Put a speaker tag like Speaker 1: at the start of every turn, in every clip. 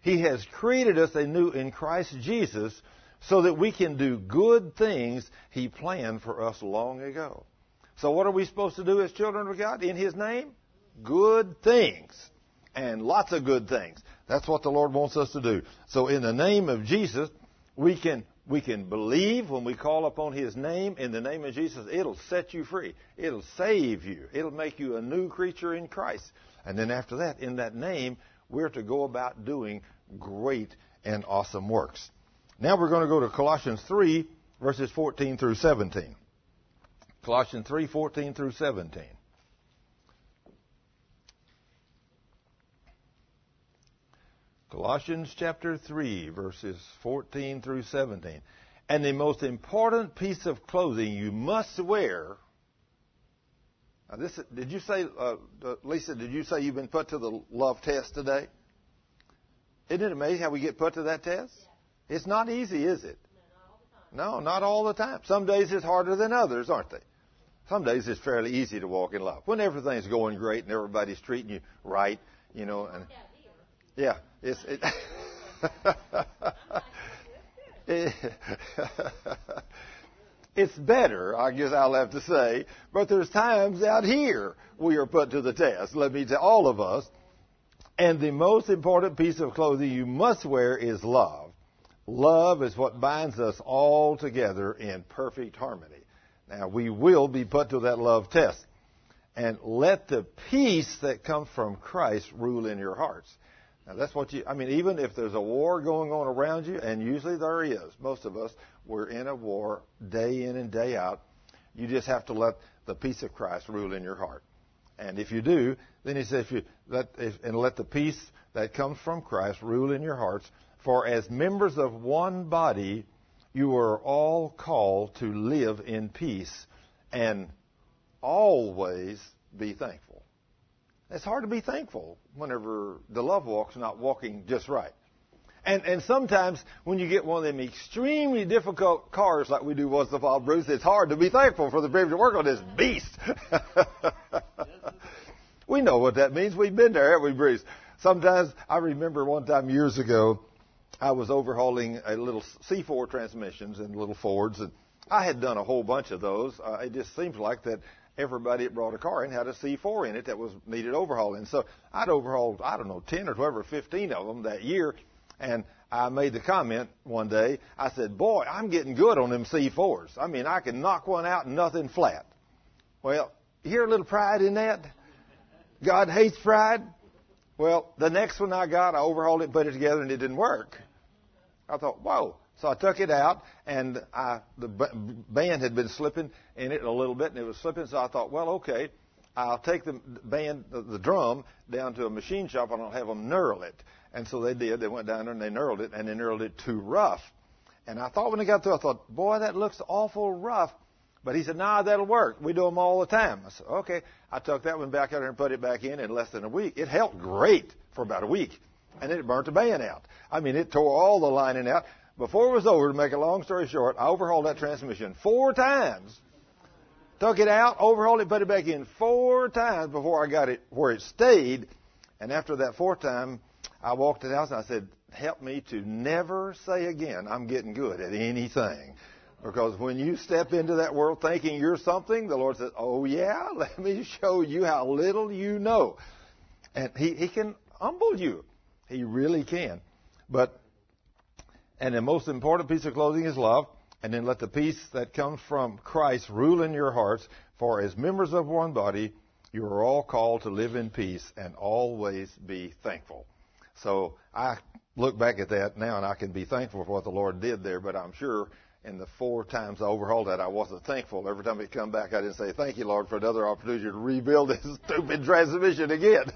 Speaker 1: He has created us anew in Christ Jesus so that we can do good things He planned for us long ago. So what are we supposed to do as children of God in His name? Good things. And lots of good things. That's what the Lord wants us to do. So in the name of Jesus, we can believe when we call upon His name. In the name of Jesus, it'll set you free. It'll save you. It'll make you a new creature in Christ. And then after that, in that name, we're to go about doing great and awesome works. Now we're going to go to Colossians 3, verses 14 through 17. Colossians 3, 14 through 17. Colossians chapter 3, verses 14 through 17. And the most important piece of clothing you must wear. Now did you say, Lisa, did you say you've been put to the love test today? Isn't it amazing how we get put to that test? Yeah. It's not easy, is it? No, not all the time. Some days it's harder than others, aren't they? Some days it's fairly easy to walk in love. When everything's going great and everybody's treating you right, you know. And, yeah, it's better, I guess I'll have to say. But there's times out here we are put to the test. Let me tell all of us. And the most important piece of clothing you must wear is love. Love is what binds us all together in perfect harmony. Now, we will be put to that love test. And let the peace that comes from Christ rule in your hearts. Now, that's what even if there's a war going on around you, and usually there is, most of us, we're in a war day in and day out. You just have to let the peace of Christ rule in your heart. And if you do, then he says, let the peace that comes from Christ rule in your hearts. For as members of one body, you are all called to live in peace and always be thankful. It's hard to be thankful whenever the love walk's not walking just right. And sometimes when you get one of them extremely difficult cars like we do once in a while, Bruce, it's hard to be thankful for the privilege to work on this beast. We know what that means. We've been there, haven't we, Bruce? Sometimes, I remember one time years ago, I was overhauling a little C4 transmissions in little Fords, and I had done a whole bunch of those. It just seems like that everybody that brought a car in had a C4 in it that was needed overhauling. So I'd overhauled, 10 or 12 or 15 of them that year. And I made the comment one day, I said, boy, I'm getting good on them C4s. I mean, I can knock one out and nothing flat. Well, you hear a little pride in that? God hates pride. Well, the next one I got, I overhauled it, put it together, and it didn't work. I thought, whoa. So I took it out, and the band had been slipping in it a little bit, and it was slipping. So I thought, well, okay, I'll take the drum down to a machine shop, and I'll have them knurl it. And so they did. They went down there, and they knurled it, and they knurled it too rough. And I thought when they got through, I thought, boy, that looks awful rough. But he said, nah, that'll work. We do them all the time. I said, okay. I took that one back out there and put it back in less than a week. It held great for about a week. And then it burnt the band out. I mean, it tore all the lining out. Before it was over, to make a long story short, I overhauled that transmission 4 times. Took it out, overhauled it, put it back in 4 times before I got it where it stayed. And after that 4th time, I walked in the house and I said, help me to never say again, I'm getting good at anything. Because when you step into that world thinking you're something, the Lord says, oh yeah, let me show you how little you know. And He can humble you. He really can. And the most important piece of clothing is love. And then let the peace that comes from Christ rule in your hearts. For as members of one body, you are all called to live in peace and always be thankful. So I look back at that now and I can be thankful for what the Lord did there. But I'm sure in the 4 times I overhauled that, I wasn't thankful. Every time it come back, I didn't say, thank you, Lord, for another opportunity to rebuild this stupid transmission again.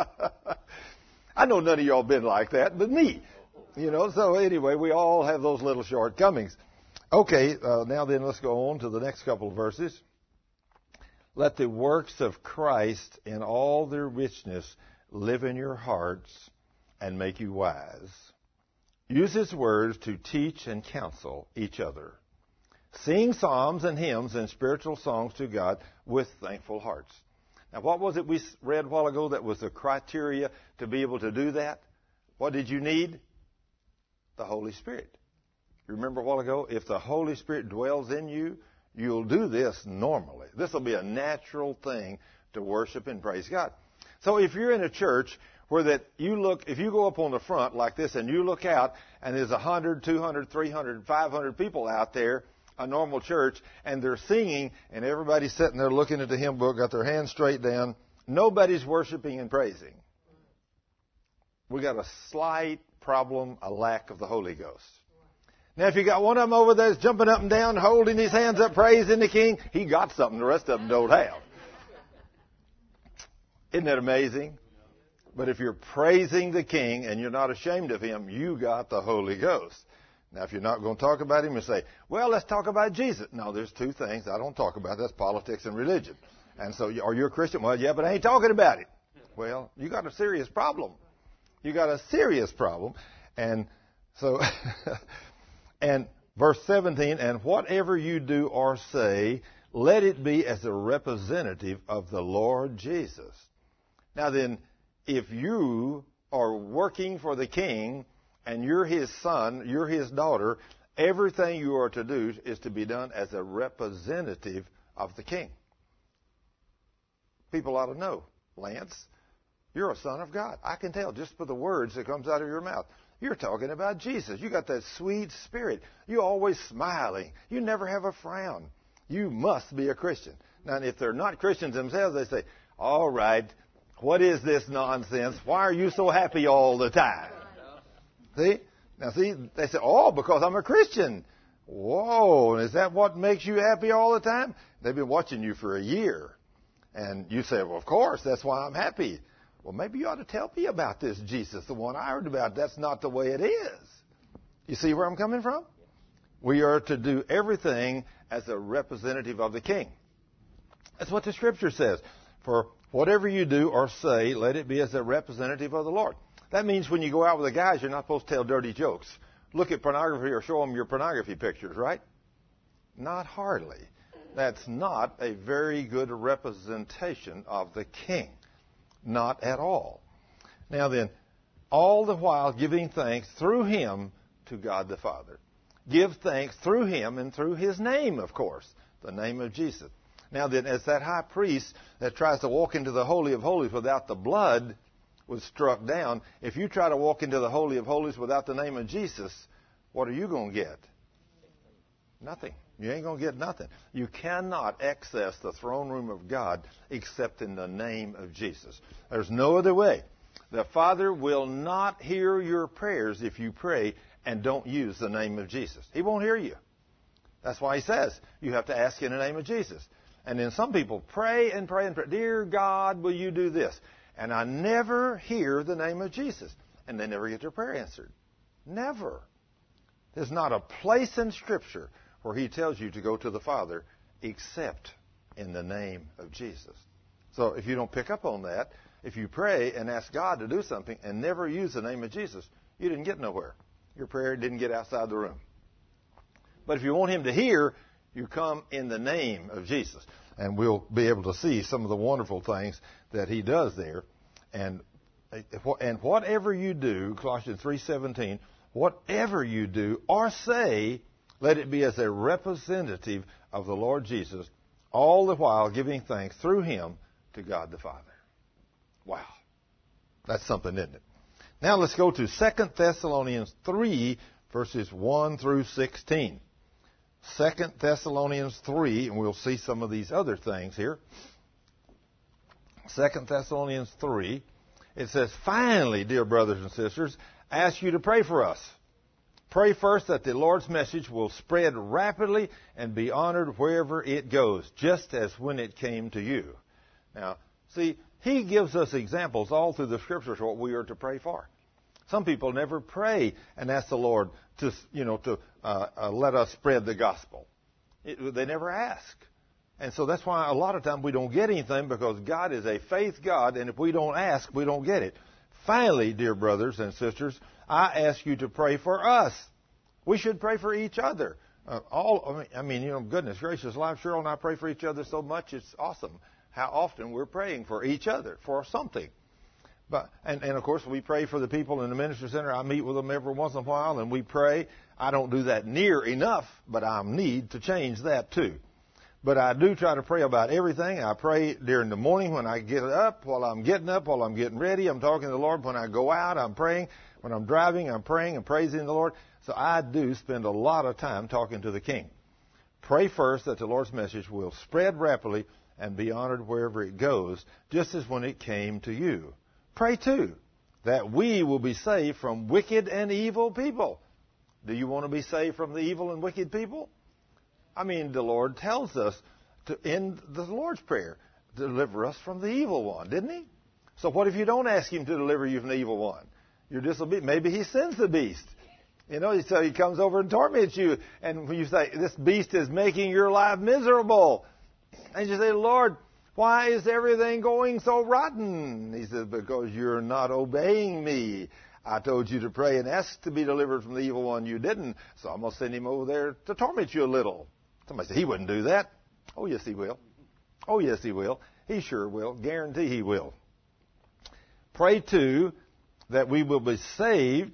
Speaker 1: I know none of y'all been like that, but me. So anyway, we all have those little shortcomings. Okay, now then let's go on to the next couple of verses. Let the works of Christ in all their richness live in your hearts and make you wise. Use His words to teach and counsel each other. Sing psalms and hymns and spiritual songs to God with thankful hearts. Now, what was it we read a while ago that was the criteria to be able to do that? What did you need? The Holy Spirit. You remember a while ago, if the Holy Spirit dwells in you, you'll do this normally. This will be a natural thing to worship and praise God. So if you're in a church where that if you go up on the front like this and you look out and there's 100, 200, 300, 500 people out there, a normal church, and they're singing and everybody's sitting there looking at the hymn book, got their hands straight down, nobody's worshiping and praising. We got a slight problem, a lack of the Holy Ghost. Now, if you got one of them over there that's jumping up and down, holding his hands up, praising the King, he got something the rest of them don't have. Isn't that amazing? But if you're praising the King and you're not ashamed of Him, you got the Holy Ghost. Now, if you're not going to talk about Him, you say, well, let's talk about Jesus. No, there's two things I don't talk about. That's politics and religion. And so, are you a Christian? Well, yeah, but I ain't talking about it. Well, you got a serious problem. You got a serious problem. And so, and verse 17, and whatever you do or say, let it be as a representative of the Lord Jesus. Now then, if you are working for the King and you're His son, you're His daughter, everything you are to do is to be done as a representative of the King. People ought to know, Lance, you're a son of God. I can tell just by the words that comes out of your mouth. You're talking about Jesus. You got that sweet spirit. You're always smiling. You never have a frown. You must be a Christian. Now, if they're not Christians themselves, they say, all right, what is this nonsense? Why are you so happy all the time? See? Now, see, they say, oh, because I'm a Christian. Whoa, is that what makes you happy all the time? They've been watching you for a year. And you say, well, of course, that's why I'm happy. Well, maybe you ought to tell me about this Jesus, the one I heard about. That's not the way it is. You see where I'm coming from? We are to do everything as a representative of the King. That's what the Scripture says. For whatever you do or say, let it be as a representative of the Lord. That means when you go out with the guys, you're not supposed to tell dirty jokes. Look at pornography or show them your pornography pictures, right? Not hardly. That's not a very good representation of the King. Not at all. Now then, all the while giving thanks through Him to God the Father. Give thanks through Him and through His name, of course, the name of Jesus. Now then, as that high priest that tries to walk into the Holy of Holies without the blood was struck down, if you try to walk into the Holy of Holies without the name of Jesus, what are you going to get? Nothing. You ain't going to get nothing. You cannot access the throne room of God except in the name of Jesus. There's no other way. The Father will not hear your prayers if you pray and don't use the name of Jesus. He won't hear you. That's why He says you have to ask in the name of Jesus. And then some people pray and pray and pray. Dear God, will you do this? And I never hear the name of Jesus. And they never get their prayer answered. Never. There's not a place in Scripture where He tells you to go to the Father except in the name of Jesus. So if you don't pick up on that, if you pray and ask God to do something and never use the name of Jesus, you didn't get nowhere. Your prayer didn't get outside the room. But if you want Him to hear, you come in the name of Jesus. And we'll be able to see some of the wonderful things that He does there. And whatever you do, Colossians 3:17, whatever you do or say, let it be as a representative of the Lord Jesus, all the while giving thanks through Him to God the Father. Wow. That's something, isn't it? Now let's go to 2 Thessalonians 3, verses 1 through 16. 2 Thessalonians 3, and we'll see some of these other things here. 2 Thessalonians 3, it says, finally, dear brothers and sisters, I ask you to pray for us. Pray first that the Lord's message will spread rapidly and be honored wherever it goes, just as when it came to you. Now, see, He gives us examples all through the Scriptures what we are to pray for. Some people never pray and ask the Lord to let us spread the gospel. They never ask. And so that's why a lot of times we don't get anything, because God is a faith God, and if we don't ask, we don't get it. Finally, dear brothers and sisters, I ask you to pray for us. We should pray for each other. Goodness gracious, life, Cheryl and I pray for each other so much, it's awesome how often we're praying for each other, for something. And of course, we pray for the people in the ministry center. I meet with them every once in a while, and we pray. I don't do that near enough, but I need to change that too. But I do try to pray about everything. I pray during the morning when I get up, while I'm getting ready. I'm talking to the Lord. When I go out, I'm praying. When I'm driving, I'm praying and praising the Lord. So I do spend a lot of time talking to the King. Pray first that the Lord's message will spread rapidly and be honored wherever it goes, just as when it came to you. Pray, too, that we will be saved from wicked and evil people. Do you want to be saved from the evil and wicked people? I mean, the Lord tells us to end the Lord's Prayer, deliver us from the evil one, didn't He? So what if you don't ask Him to deliver you from the evil one? You're disobedient. Maybe He sends the beast. So He comes over and torments you. And when you say, this beast is making your life miserable, and you say, Lord, why is everything going so rotten? He says, because you're not obeying me. I told you to pray and ask to be delivered from the evil one. You didn't. So I'm going to send him over there to torment you a little. Somebody said, he wouldn't do that. Oh, yes, he will. Oh, yes, he will. He sure will. Guarantee he will. Pray, too, that we will be saved.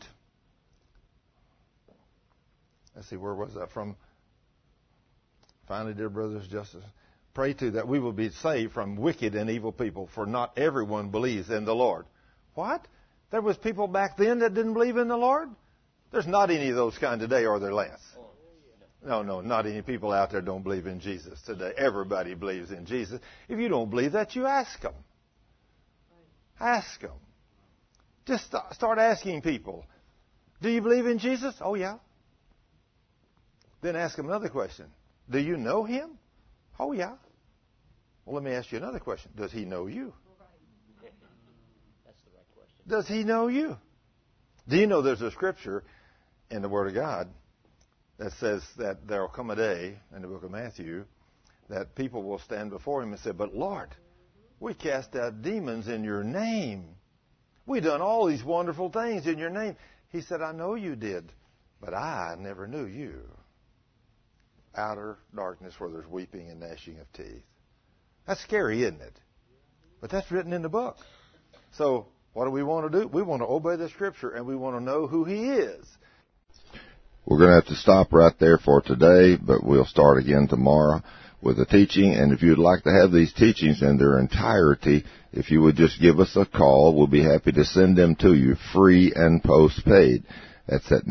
Speaker 1: Let's see, where was that from? Finally, dear brothers, justice. Pray, too, that we will be saved from wicked and evil people, for not everyone believes in the Lord. What? There was people back then that didn't believe in the Lord? There's not any of those kind today, are there, Lance? No, not any people out there don't believe in Jesus today. Everybody believes in Jesus. If you don't believe that, you ask them. Ask them. Just start asking people, do you believe in Jesus? Oh, yeah. Then ask them another question. Do you know Him? Oh, yeah. Well, let me ask you another question. Does He know you?
Speaker 2: That's the right question.
Speaker 1: Does He know you? Do you know there's a scripture in the Word of God that says that there will come a day in the book of Matthew that people will stand before Him and say, but Lord, we cast out demons in your name. We done all these wonderful things in your name. He said, I know you did, but I never knew you. Outer darkness where there's weeping and gnashing of teeth. That's scary, isn't it? But that's written in the book. So what do we want to do? We want to obey the Scripture, and we want to know who He is.
Speaker 3: We're going to have to stop right there for today, but we'll start again tomorrow with the teaching. And if you'd like to have these teachings in their entirety, if you would just give us a call, we'll be happy to send them to you free and postpaid. That's at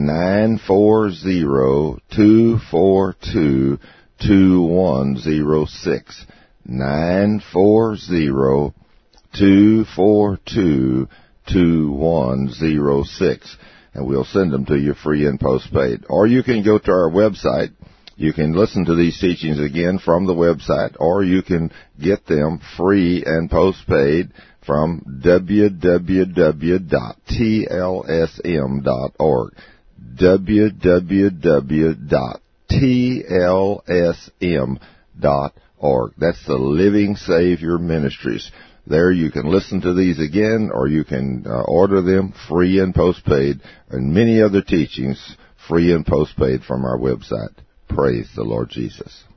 Speaker 3: 940-242-2106. 940-242-2106. And we'll send them to you free and postpaid. Or you can go to our website. You can listen to these teachings again from the website, or you can get them free and postpaid from www.tlsm.org. www.tlsm.org. That's the Living Savior Ministries. There you can listen to these again, or you can order them free and postpaid, and many other teachings free and postpaid from our website. Praise the Lord Jesus.